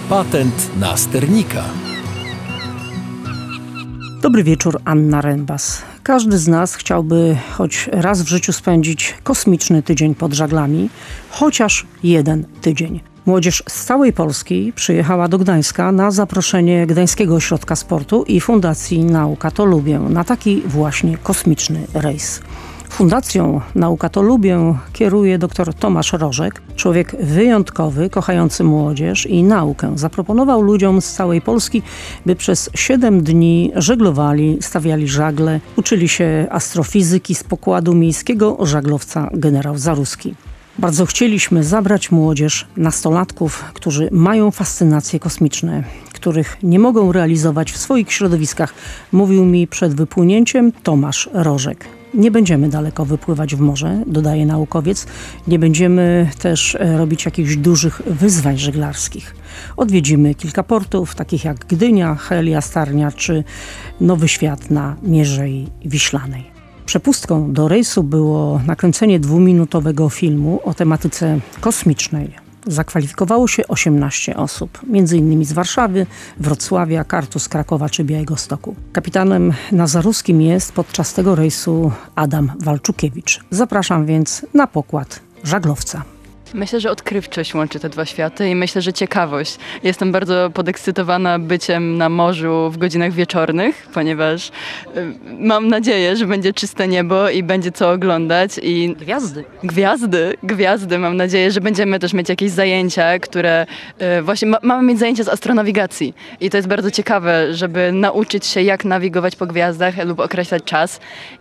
Patent na sternika. Dobry wieczór, Anna Rembas. Każdy z nas chciałby choć raz w życiu spędzić kosmiczny tydzień pod żaglami, chociaż jeden tydzień. Młodzież z całej Polski przyjechała do Gdańska na zaproszenie Gdańskiego Ośrodka Sportu i Fundacji Nauka to Lubię na taki właśnie kosmiczny rejs. Fundacją Nauka to Lubię kieruje dr Tomasz Rożek, człowiek wyjątkowy, kochający młodzież i naukę. Zaproponował ludziom z całej Polski, by przez 7 dni żeglowali, stawiali żagle, uczyli się astrofizyki z pokładu miejskiego żaglowca Generał Zaruski. Bardzo chcieliśmy zabrać młodzież, nastolatków, którzy mają fascynacje kosmiczne, których nie mogą realizować w swoich środowiskach, mówił mi przed wypłynięciem Tomasz Rożek. Nie będziemy daleko wypływać w morze, dodaje naukowiec. Nie będziemy też robić jakichś dużych wyzwań żeglarskich. Odwiedzimy kilka portów, takich jak Gdynia, Hel, Jastarnia czy Nowy Świat na Mierzei Wiślanej. Przepustką do rejsu było nakręcenie 2-minutowego filmu o tematyce kosmicznej. Zakwalifikowało się 18 osób, m.in. z Warszawy, Wrocławia, Kartus, Krakowa czy Białegostoku. Kapitanem na Zaruskim jest podczas tego rejsu Adam Walczukiewicz. Zapraszam więc na pokład żaglowca. Myślę, że odkrywczość łączy te dwa światy i myślę, że ciekawość. Jestem bardzo podekscytowana byciem na morzu w godzinach wieczornych, ponieważ mam nadzieję, że będzie czyste niebo i będzie co oglądać. I Gwiazdy. Mam nadzieję, że będziemy też mieć jakieś zajęcia, które właśnie mamy mieć zajęcia z astronawigacji. I to jest bardzo ciekawe, żeby nauczyć się, jak nawigować po gwiazdach lub określać czas.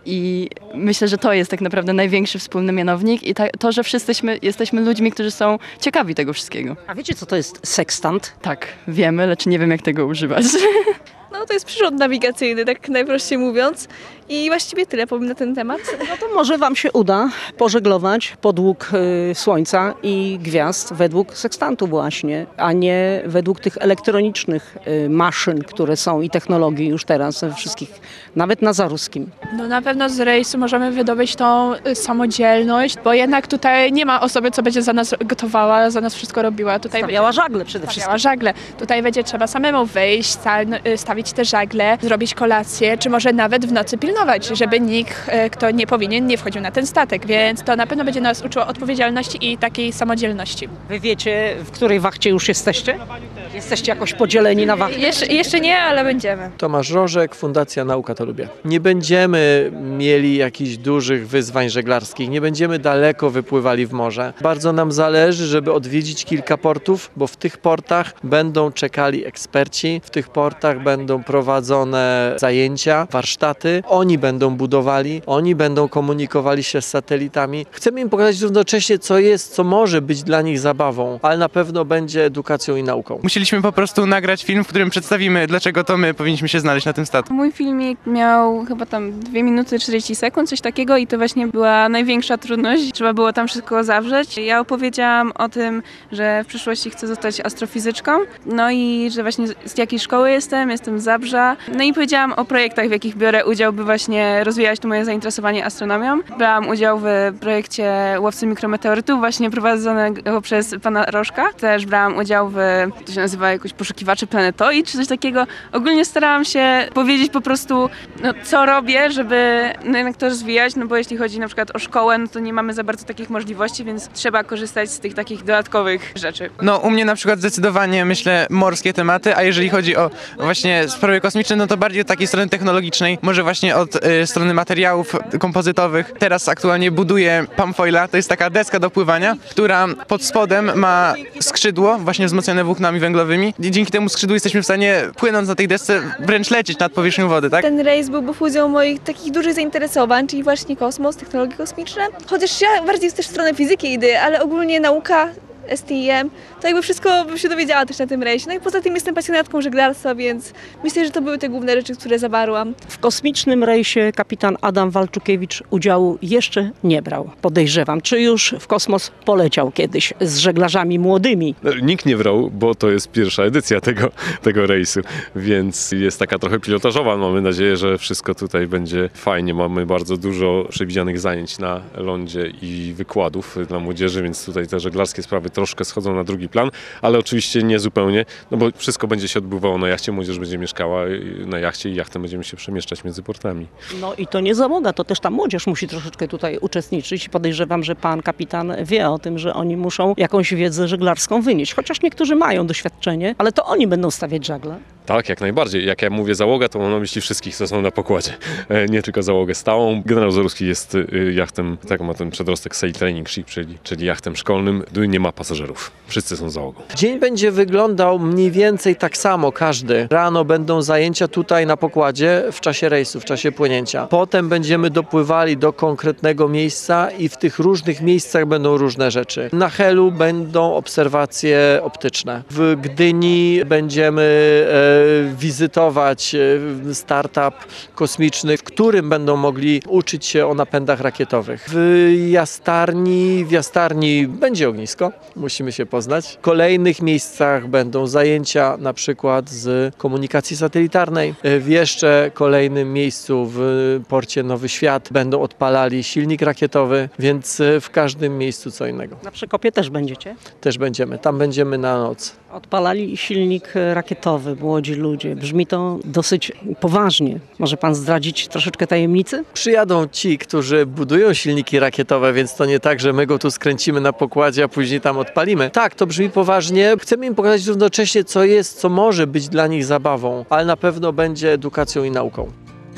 I myślę, że to jest tak naprawdę największy wspólny mianownik i to, że wszyscy jesteśmy ludźmi, którzy są ciekawi tego wszystkiego. A wiecie, co to jest sekstant? Tak, wiemy, lecz nie wiem, jak tego używać. No to jest przyrząd nawigacyjny, tak najprościej mówiąc. I właściwie tyle powiem na ten temat. No to może wam się uda pożeglować podług Słońca i gwiazd według sekstantu właśnie, a nie według tych elektronicznych maszyn, które są i technologii już teraz we wszystkich, nawet na Zaruskim. No na pewno z rejsu możemy wydobyć tą samodzielność, bo jednak tutaj nie ma osoby, co będzie za nas gotowała, za nas wszystko robiła. Tutaj stawiała żagle przede wszystkim. Stawiała żagle. Tutaj będzie trzeba samemu wyjść, stawić te żagle, zrobić kolację, czy może nawet w nocy pilnować, żeby nikt, kto nie powinien, nie wchodził na ten statek, więc to na pewno będzie nas uczyło odpowiedzialności i takiej samodzielności. Wy wiecie, w której wachcie już jesteście? Jesteście jakoś podzieleni na wachty? Jeszcze nie, ale będziemy. Tomasz Rożek, Fundacja Nauka to Lubię. Nie będziemy mieli jakichś dużych wyzwań żeglarskich, nie będziemy daleko wypływali w morze. Bardzo nam zależy, żeby odwiedzić kilka portów, bo w tych portach będą czekali eksperci, w tych portach będą prowadzone zajęcia, warsztaty. Oni będą budowali, oni będą komunikowali się z satelitami. Chcemy im pokazać równocześnie, co może być dla nich zabawą, ale na pewno będzie edukacją i nauką. Musieliśmy po prostu nagrać film, w którym przedstawimy, dlaczego to my powinniśmy się znaleźć na tym statku. Mój filmik miał chyba tam 2 minuty 40 sekund, coś takiego i to właśnie była największa trudność. Trzeba było tam wszystko zawrzeć. Ja opowiedziałam o tym, że w przyszłości chcę zostać astrofizyczką, no i że właśnie z jakiej szkoły jestem z Zabrza. No i powiedziałam o projektach, w jakich biorę udział, by właśnie rozwijać to moje zainteresowanie astronomią. Brałam udział w projekcie Łowcy Mikrometeorytów, właśnie prowadzonego przez pana Rożka. Też brałam udział w, to się nazywa jakoś poszukiwaczy planetoid, czy coś takiego. Ogólnie starałam się powiedzieć po prostu, co robię, żeby jednak to rozwijać, no bo jeśli chodzi na przykład o szkołę, no to nie mamy za bardzo takich możliwości, więc trzeba korzystać z tych takich dodatkowych rzeczy. No u mnie na przykład zdecydowanie myślę morskie tematy, a jeżeli chodzi o właśnie sprawy kosmiczne, no to bardziej od takiej strony technologicznej, może właśnie od strony materiałów kompozytowych. Teraz aktualnie buduję Pamfoila, to jest taka deska do pływania, która pod spodem ma skrzydło właśnie wzmocnione włóknami węglowymi. I dzięki temu skrzydłu jesteśmy w stanie, płynąc na tej desce, wręcz lecieć nad powierzchnią wody, tak? Ten rejs byłby fuzją moich takich dużych zainteresowań, czyli właśnie kosmos, technologie kosmiczne. Chociaż ja bardziej też w stronę fizyki idę, ale ogólnie nauka, STEM, to jakby wszystko bym się dowiedziała też na tym rejsie. No i poza tym jestem pasjonatką żeglarstwa, więc myślę, że to były te główne rzeczy, które zawarłam. W kosmicznym rejsie kapitan Adam Walczukiewicz udziału jeszcze nie brał, podejrzewam. Czy już w kosmos poleciał kiedyś z żeglarzami młodymi? Nikt nie brał, bo to jest pierwsza edycja tego rejsu, więc jest taka trochę pilotażowa. Mamy nadzieję, że wszystko tutaj będzie fajnie. Mamy bardzo dużo przewidzianych zajęć na lądzie i wykładów dla młodzieży, więc tutaj te żeglarskie sprawy troszkę schodzą na drugi plan, ale oczywiście nie zupełnie, no bo wszystko będzie się odbywało na jachcie, młodzież będzie mieszkała na jachcie i jachtem będziemy się przemieszczać między portami. No i to nie załoga, to też ta młodzież musi troszeczkę tutaj uczestniczyć. Podejrzewam, że pan kapitan wie o tym, że oni muszą jakąś wiedzę żeglarską wynieść, chociaż niektórzy mają doświadczenie, ale to oni będą stawiać żagle. Tak, jak najbardziej. Jak ja mówię załoga, to mam na myśli wszystkich, co są na pokładzie. Nie tylko załogę stałą. Generał Zaruski jest jachtem, tak ma ten przedrostek Sail Training Ship, czyli jachtem szkolnym. Nie ma pasażerów. Wszyscy są załogą. Dzień będzie wyglądał mniej więcej tak samo każdy. Rano będą zajęcia tutaj na pokładzie w czasie rejsu, w czasie płynięcia. Potem będziemy dopływali do konkretnego miejsca i w tych różnych miejscach będą różne rzeczy. Na Helu będą obserwacje optyczne. W Gdyni będziemy wizytować startup kosmiczny, w którym będą mogli uczyć się o napędach rakietowych. W Jastarni będzie ognisko, musimy się poznać. W kolejnych miejscach będą zajęcia na przykład z komunikacji satelitarnej. W jeszcze kolejnym miejscu w porcie Nowy Świat będą odpalali silnik rakietowy, więc w każdym miejscu co innego. Na Przekopie też będziecie? Też będziemy, tam będziemy na noc. Odpalali silnik rakietowy, młodzi ludzie. Brzmi to dosyć poważnie. Może pan zdradzić troszeczkę tajemnicy? Przyjadą ci, którzy budują silniki rakietowe, więc to nie tak, że my go tu skręcimy na pokładzie, a później tam odpalimy. Tak, to brzmi poważnie. Chcemy im pokazać równocześnie, co może być dla nich zabawą, ale na pewno będzie edukacją i nauką.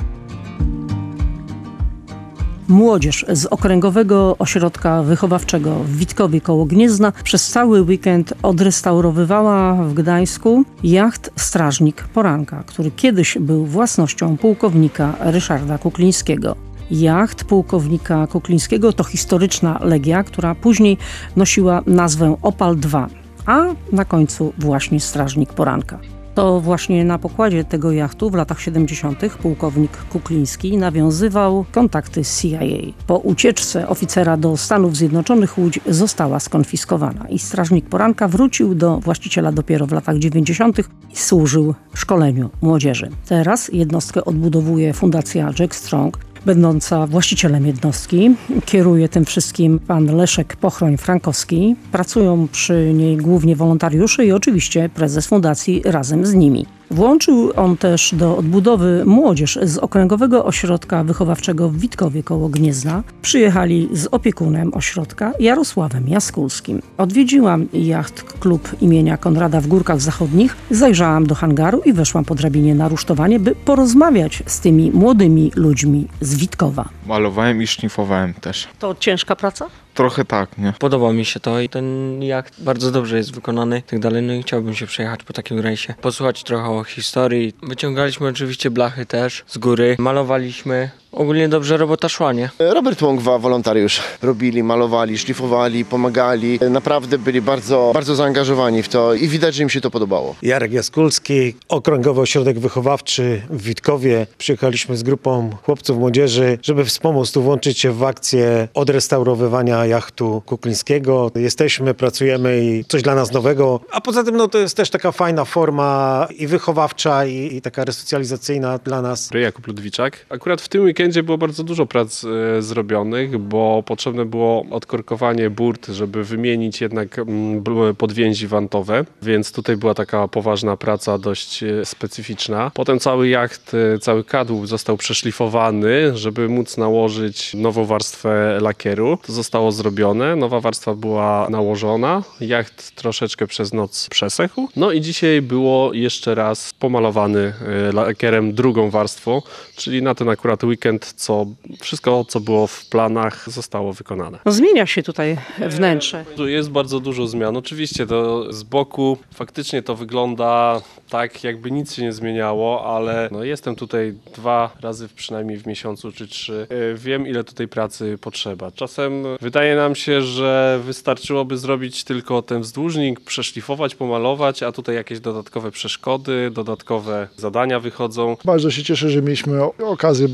Młodzież z Okręgowego Ośrodka Wychowawczego w Witkowie koło Gniezna przez cały weekend odrestaurowywała w Gdańsku jacht Strażnik Poranka, który kiedyś był własnością pułkownika Ryszarda Kuklińskiego. Jacht pułkownika Kuklińskiego to historyczna legia, która później nosiła nazwę Opal 2, a na końcu właśnie Strażnik Poranka. To właśnie na pokładzie tego jachtu w latach 70. pułkownik Kukliński nawiązywał kontakty z CIA. Po ucieczce oficera do Stanów Zjednoczonych łódź została skonfiskowana i Strażnik Poranka wrócił do właściciela dopiero w latach 90. i służył szkoleniu młodzieży. Teraz jednostkę odbudowuje Fundacja Jack Strong, będąca właścicielem jednostki. Kieruje tym wszystkim pan Leszek Pochroń-Frankowski. Pracują przy niej głównie wolontariusze i oczywiście prezes fundacji razem z nimi. Włączył on też do odbudowy młodzież z Okręgowego Ośrodka Wychowawczego w Witkowie koło Gniezna. Przyjechali z opiekunem ośrodka Jarosławem Jaskulskim. Odwiedziłam jacht klub imienia Konrada w Górkach Zachodnich, zajrzałam do hangaru i weszłam po drabinie na rusztowanie, by porozmawiać z tymi młodymi ludźmi z Witkowa. Malowałem i szlifowałem też. To ciężka praca? Trochę tak, nie? Podoba mi się to i ten jacht bardzo dobrze jest wykonany i tak dalej. No i chciałbym się przejechać po takim rejsie, posłuchać trochę o historii. Wyciągaliśmy oczywiście blachy też z góry, malowaliśmy. Ogólnie dobrze robota szła, nie? Robert Łągwa, wolontariusz. Robili, malowali, szlifowali, pomagali. Naprawdę byli bardzo, bardzo zaangażowani w to i widać, że im się to podobało. Jarek Jaskulski, Okręgowy Ośrodek Wychowawczy w Witkowie. Przyjechaliśmy z grupą chłopców, młodzieży, żeby wspomóc tu włączyć się w akcję odrestaurowywania jachtu Kuklińskiego. Jesteśmy, pracujemy i coś dla nas nowego. A poza tym to jest też taka fajna forma i wychowawcza i taka resocjalizacyjna dla nas. Jakub Ludwiczak. Akurat w tym weekendzie było bardzo dużo prac zrobionych, bo potrzebne było odkorkowanie burt, żeby wymienić jednak podwięzi wantowe, więc tutaj była taka poważna praca, dość specyficzna. Potem cały jacht, cały kadłub został przeszlifowany, żeby móc nałożyć nową warstwę lakieru. To zostało zrobione, nowa warstwa była nałożona, jacht troszeczkę przez noc przesechł. No i dzisiaj było jeszcze raz pomalowany lakierem drugą warstwą, czyli na ten akurat weekend wszystko, co było w planach, zostało wykonane. Zmienia się tutaj wnętrze. Jest bardzo dużo zmian. Oczywiście to z boku faktycznie to wygląda tak, jakby nic się nie zmieniało, ale jestem tutaj 2 razy przynajmniej w miesiącu czy 3. Wiem, ile tutaj pracy potrzeba. Czasem wydaje nam się, że wystarczyłoby zrobić tylko ten wzdłużnik, przeszlifować, pomalować, a tutaj jakieś dodatkowe przeszkody, dodatkowe zadania wychodzą. Bardzo się cieszę, że mieliśmy okazję brać udział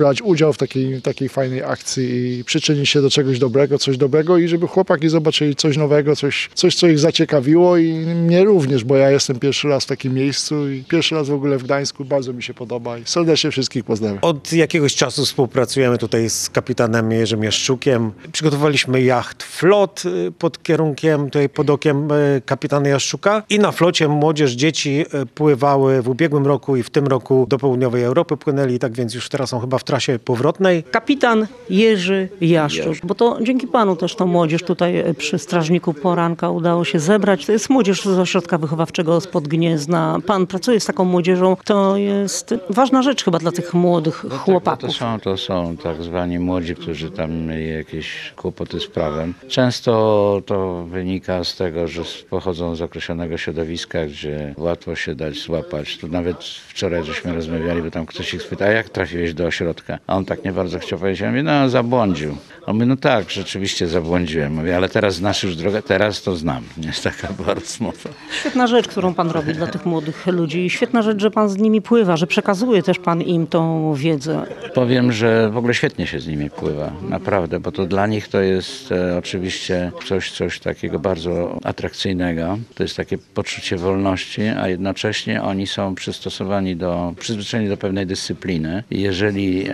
udział w takiej fajnej akcji i przyczynić się do czegoś dobrego i żeby chłopaki zobaczyli coś nowego, coś co ich zaciekawiło i mnie również, bo ja jestem pierwszy raz w takim miejscu i pierwszy raz w ogóle w Gdańsku, bardzo mi się podoba i serdecznie wszystkich pozdrawiam. Od jakiegoś czasu współpracujemy tutaj z kapitanem Jerzym Jaszczukiem. Przygotowaliśmy jacht Flot pod kierunkiem, tutaj pod okiem kapitana Jaszczuka i na flocie młodzież, dzieci pływały w ubiegłym roku i w tym roku do południowej Europy płynęli, tak więc już teraz są chyba w trasie powrotnej. Kapitan Jerzy Jaszczuk, bo to dzięki panu też tą młodzież tutaj przy Strażniku Poranka udało się zebrać. To jest młodzież z ośrodka wychowawczego spod Gniezna. Pan pracuje z taką młodzieżą. To jest ważna rzecz chyba dla tych młodych chłopaków. To są tak zwani młodzi, którzy tam mieli jakieś kłopoty z prawem. Często to wynika z tego, że pochodzą z określonego środowiska, gdzie łatwo się dać złapać. Tu nawet wczoraj żeśmy rozmawiali, bo tam ktoś ich spytał, a jak trafiłeś do ośrodka? A on tak nie bardzo chciał powiedzieć. Ja mówię, no zabłądził. On mówi, no tak, rzeczywiście zabłądziłem. Mówię, ale teraz znasz już drogę, teraz to znam. Nie jest taka była rozmowa. Świetna rzecz, którą pan robi dla tych młodych ludzi. Świetna rzecz, że pan z nimi pływa, że przekazuje też pan im tą wiedzę. Powiem, że w ogóle świetnie się z nimi pływa. Naprawdę, bo to dla nich to jest oczywiście coś takiego bardzo atrakcyjnego. To jest takie poczucie wolności, a jednocześnie oni są przyzwyczajeni do pewnej dyscypliny. Jeżeli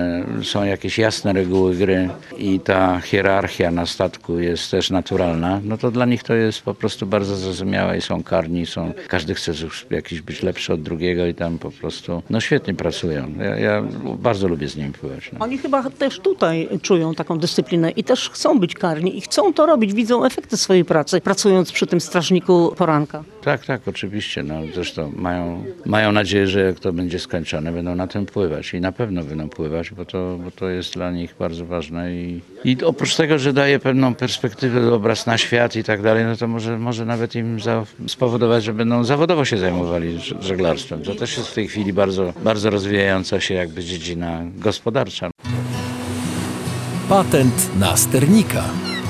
są jakieś jasne reguły gry i ta hierarchia na statku jest też naturalna, no to dla nich to jest po prostu bardzo zrozumiałe i są karni, każdy chce jakiś być lepszy od drugiego i tam po prostu świetnie pracują. Ja bardzo lubię z nimi pływać. No. Oni chyba też tutaj czują taką dyscyplinę i też chcą być karni i chcą to robić, widzą efekty swojej pracy, pracując przy tym Strażniku Poranka. Tak, oczywiście. No, zresztą mają nadzieję, że jak to będzie skończone, będą na tym pływać i na pewno będą pływać, bo to jest dla nich bardzo ważne i oprócz tego, że daje pewną perspektywę, obraz na świat i tak dalej, no to może nawet im spowodować, że będą zawodowo się zajmowali żeglarstwem. To też jest w tej chwili bardzo, bardzo rozwijająca się jakby dziedzina gospodarcza. Patent na sternika.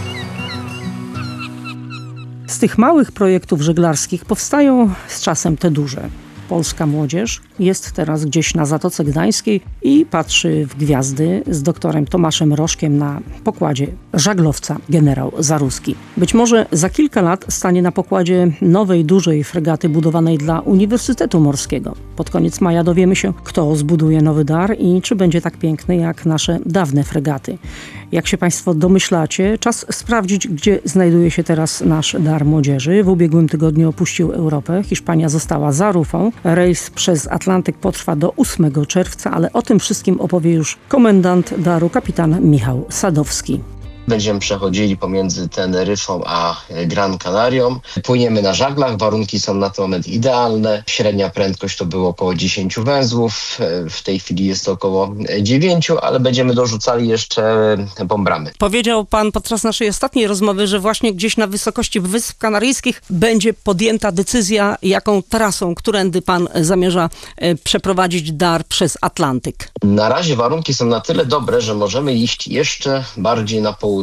Z tych małych projektów żeglarskich powstają z czasem te duże. Polska młodzież jest teraz gdzieś na Zatoce Gdańskiej i patrzy w gwiazdy z doktorem Tomaszem Rożkiem na pokładzie żaglowca generał Zaruski. Być może za kilka lat stanie na pokładzie nowej, dużej fregaty budowanej dla Uniwersytetu Morskiego. Pod koniec maja dowiemy się, kto zbuduje nowy dar i czy będzie tak piękny jak nasze dawne fregaty. Jak się państwo domyślacie, czas sprawdzić, gdzie znajduje się teraz nasz dar młodzieży. W ubiegłym tygodniu opuścił Europę. Hiszpania została za rufą. Rejs przez Atlantyk potrwa do 8 czerwca, ale o tym wszystkim opowie już komendant daru, kapitan Michał Sadowski. Będziemy przechodzili pomiędzy Teneryfą a Gran Canarią. Płyniemy na żaglach, warunki są na ten moment idealne. Średnia prędkość to było około 10 węzłów, w tej chwili jest to około 9, ale będziemy dorzucali jeszcze bombramy. Powiedział pan podczas naszej ostatniej rozmowy, że właśnie gdzieś na wysokości Wysp Kanaryjskich będzie podjęta decyzja, jaką trasą, którędy pan zamierza przeprowadzić dar przez Atlantyk. Na razie warunki są na tyle dobre, że możemy iść jeszcze bardziej na południe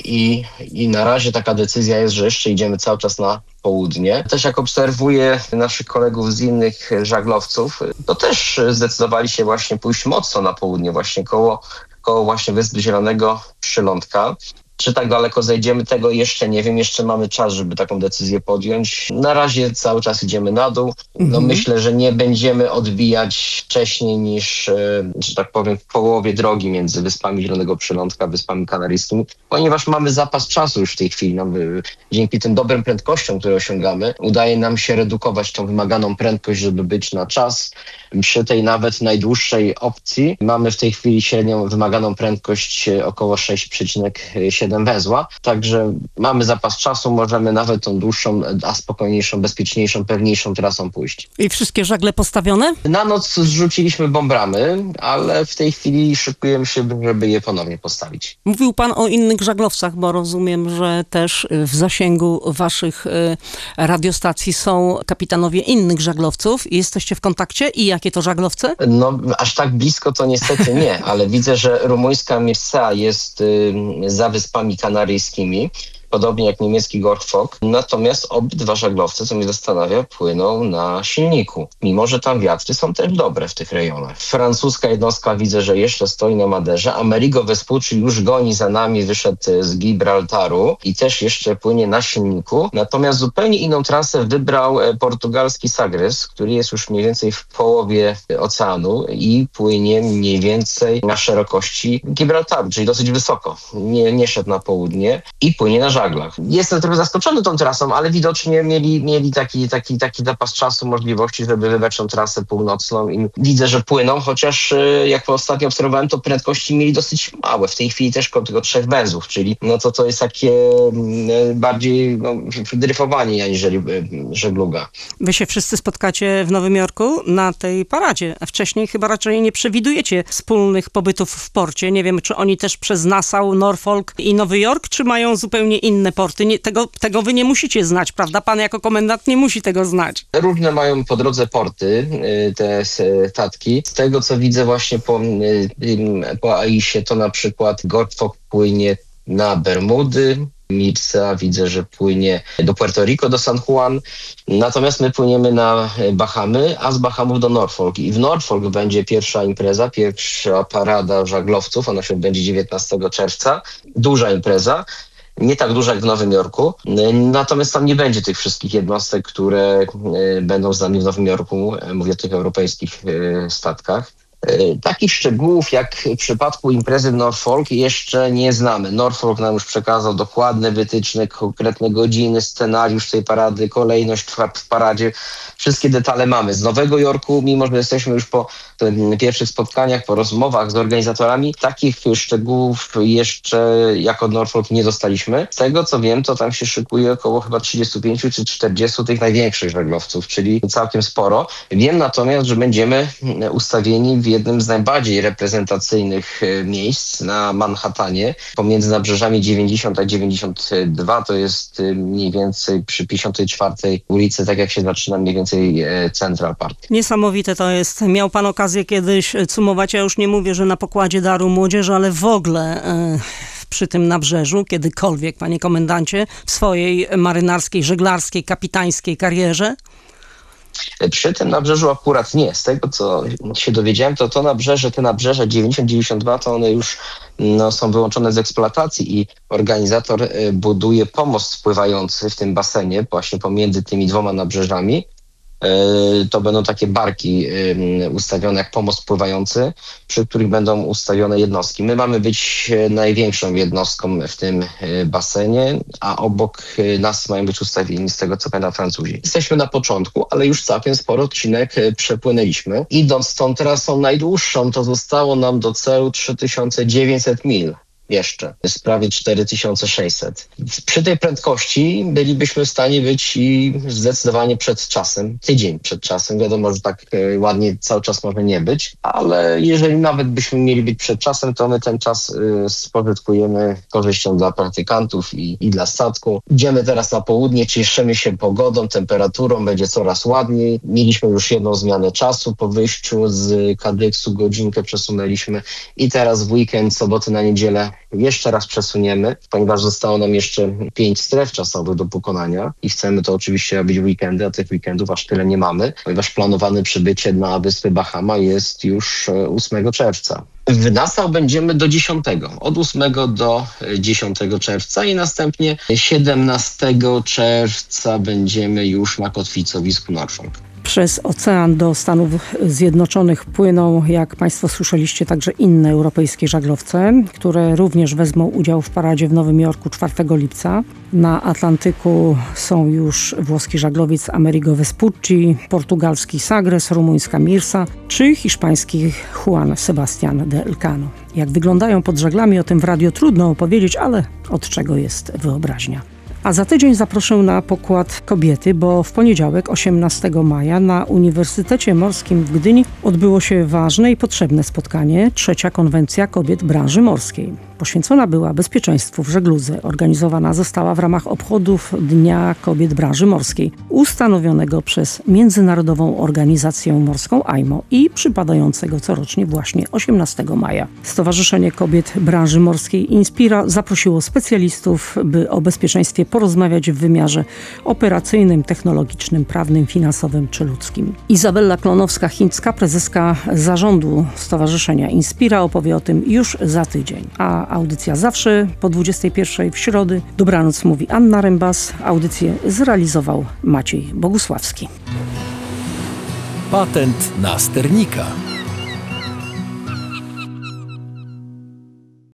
i na razie taka decyzja jest, że jeszcze idziemy cały czas na południe. Też jak obserwuję naszych kolegów z innych żaglowców, to też zdecydowali się właśnie pójść mocno na południe, właśnie koło właśnie Wysp Zielonego Przylądka. Czy tak daleko zejdziemy, tego jeszcze nie wiem. Jeszcze mamy czas, żeby taką decyzję podjąć. Na razie cały czas idziemy na dół. Myślę, że nie będziemy odbijać wcześniej niż, że tak powiem, w połowie drogi między Wyspami Zielonego Przylądka a Wyspami Kanaryjskimi, ponieważ mamy zapas czasu już w tej chwili. Dzięki tym dobrym prędkościom, które osiągamy, udaje nam się redukować tą wymaganą prędkość, żeby być na czas. Przy tej nawet najdłuższej opcji mamy w tej chwili średnią wymaganą prędkość około 6,7 węzła. Także mamy zapas czasu, możemy nawet tą dłuższą, a spokojniejszą, bezpieczniejszą, pewniejszą trasą pójść. I wszystkie żagle postawione? Na noc zrzuciliśmy bombramy, ale w tej chwili szykujemy się, żeby je ponownie postawić. Mówił pan o innych żaglowcach, bo rozumiem, że też w zasięgu waszych radiostacji są kapitanowie innych żaglowców. Jesteście w kontakcie i jakie to żaglowce? No, aż tak blisko to niestety nie, ale widzę, że rumuńska Mirsea jest za Wyspami Kanaryjskimi. podobnie jak niemiecki Gordfock. Natomiast obydwa żaglowce, co mnie zastanawia, płyną na silniku. Mimo że tam wiatry są też dobre w tych rejonach. Francuska jednostka widzę, że jeszcze stoi na Maderze. Amerigo Vespucci już goni za nami, wyszedł z Gibraltaru i też jeszcze płynie na silniku. Natomiast zupełnie inną trasę wybrał portugalski Sagres, który jest już mniej więcej w połowie oceanu i płynie mniej więcej na szerokości Gibraltaru, czyli dosyć wysoko. Nie szedł na południe i płynie na żaglach. Jestem trochę zaskoczony tą trasą, ale widocznie mieli taki zapas czasu, możliwości, żeby wybrać tą trasę północną i widzę, że płyną, chociaż jak ostatnio obserwowałem, to prędkości mieli dosyć małe. W tej chwili też tylko 3 węzłów, czyli to jest takie bardziej dryfowanie aniżeli żegluga. Wy się wszyscy spotkacie w Nowym Jorku na tej paradzie. A wcześniej chyba raczej nie przewidujecie wspólnych pobytów w porcie. Nie wiem, czy oni też przez Nassau, Norfolk i Nowy Jork, czy mają zupełnie inne porty. Tego wy nie musicie znać, prawda? Pan jako komendant nie musi tego znać. Różne mają po drodze porty, te statki. Z tego, co widzę właśnie po Aisie, to na przykład Gordfock płynie na Bermudy, Mirsa widzę, że płynie do Puerto Rico, do San Juan. Natomiast my płyniemy na Bahamy, a z Bahamów do Norfolk. I w Norfolk będzie pierwsza impreza, pierwsza parada żaglowców. Ona się odbędzie 19 czerwca. Duża impreza. Nie tak duża jak w Nowym Jorku. Natomiast tam nie będzie tych wszystkich jednostek, które będą z nami w Nowym Jorku. Mówię o tych europejskich statkach. Takich szczegółów jak w przypadku imprezy w Norfolk jeszcze nie znamy. Norfolk nam już przekazał dokładne wytyczne, konkretne godziny, scenariusz tej parady, kolejność w paradzie. Wszystkie detale mamy. Z Nowego Jorku, mimo że jesteśmy już po pierwszych spotkaniach, po rozmowach z organizatorami, takich szczegółów jeszcze jako Norfolk nie dostaliśmy. Z tego co wiem, to tam się szykuje około chyba 35 czy 40 tych największych żaglowców, czyli całkiem sporo. Wiem natomiast, że będziemy ustawieni w jednym z najbardziej reprezentacyjnych miejsc na Manhattanie. Pomiędzy nabrzeżami 90 a 92 to jest mniej więcej przy 54 ulicy, tak jak się zaczyna mniej więcej Central Park. Niesamowite to jest. Miał pan okazję kiedyś cumować, ja już nie mówię, że na pokładzie Daru Młodzieży, ale w ogóle przy tym nabrzeżu, kiedykolwiek, panie komendancie, w swojej marynarskiej, żeglarskiej, kapitańskiej karierze? Przy tym nabrzeżu akurat nie. Z tego, co się dowiedziałem, to te nabrzeże 90-92, to one już są wyłączone z eksploatacji i organizator buduje pomost spływający w tym basenie, właśnie pomiędzy tymi dwoma nabrzeżami. To będą takie barki ustawione jak pomost pływający, przy których będą ustawione jednostki. My mamy być największą jednostką w tym basenie, a obok nas mają być ustawieni, z tego co pamiętam, Francuzi. Jesteśmy na początku, ale już całkiem sporo odcinek przepłynęliśmy. Idąc tą trasą najdłuższą, to zostało nam do celu 3900 mil. Jeszcze. Jest prawie 4600. Przy tej prędkości bylibyśmy w stanie być i zdecydowanie przed czasem, tydzień przed czasem. Wiadomo, że tak ładnie cały czas może nie być, ale jeżeli nawet byśmy mieli być przed czasem, to my ten czas spożytkujemy korzyścią dla praktykantów i dla statku. Idziemy teraz na południe, cieszymy się pogodą, temperaturą, będzie coraz ładniej. Mieliśmy już jedną zmianę czasu po wyjściu z Kadyksu, godzinkę przesunęliśmy i teraz w weekend, soboty na niedzielę jeszcze raz przesuniemy, ponieważ zostało nam jeszcze 5 stref czasowych do pokonania i chcemy to oczywiście robić w weekendy, a tych weekendów aż tyle nie mamy, ponieważ planowane przybycie na wyspy Bahama jest już 8 czerwca. W Nassau będziemy do 10, od 8 do 10 czerwca i następnie 17 czerwca będziemy już na kotwicowisku Norfolk. Przez ocean do Stanów Zjednoczonych płyną, jak państwo słyszeliście, także inne europejskie żaglowce, które również wezmą udział w paradzie w Nowym Jorku 4 lipca. Na Atlantyku są już włoski żaglowiec Amerigo Vespucci, portugalski Sagres, rumuńska Mirsa czy hiszpański Juan Sebastián de Elcano. Jak wyglądają pod żaglami, o tym w radiu trudno opowiedzieć, ale od czego jest wyobraźnia. A za tydzień zaproszę na pokład kobiety, bo w poniedziałek 18 maja na Uniwersytecie Morskim w Gdyni odbyło się ważne i potrzebne spotkanie, 3. konwencja kobiet branży morskiej. poświęcona była bezpieczeństwu w żegludze. Organizowana została w ramach obchodów Dnia Kobiet Branży Morskiej, ustanowionego przez Międzynarodową Organizację Morską IMO i przypadającego corocznie właśnie 18 maja. Stowarzyszenie Kobiet Branży Morskiej Inspira zaprosiło specjalistów, by o bezpieczeństwie porozmawiać w wymiarze operacyjnym, technologicznym, prawnym, finansowym czy ludzkim. Izabela Klonowska-Chińska, prezeska zarządu Stowarzyszenia Inspira, opowie o tym już za tydzień. A audycja zawsze po 21 w środę. Dobranoc mówi Anna Rembas. Audycję zrealizował Maciej Bogusławski. Patent na sternika.